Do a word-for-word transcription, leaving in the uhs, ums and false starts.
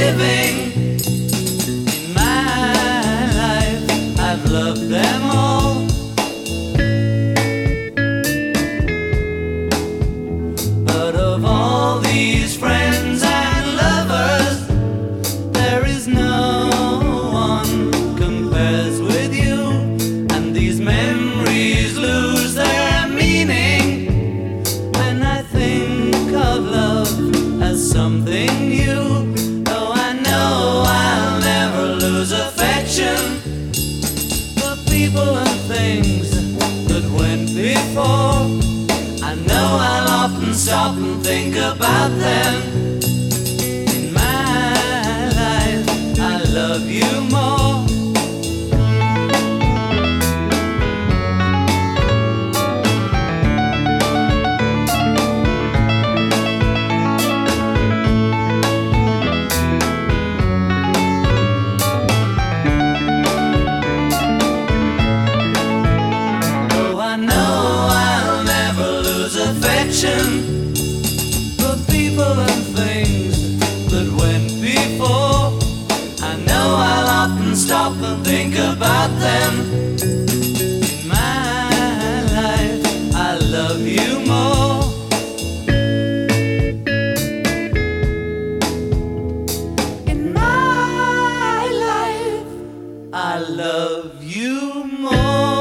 living. In my life, I've loved them all. But of all these friends and lovers, there is no one compares with you. And these memories lose their meaning when I think of love as something new. Though I know I'll never lose affection for people and things that went before. I know I'll often stop and think about them. In my life, I love you more. Though I know I'll never lose affection for people and things that went before. I know I'll often stop and think about them. In my life, I love you more. In my life, I love you more.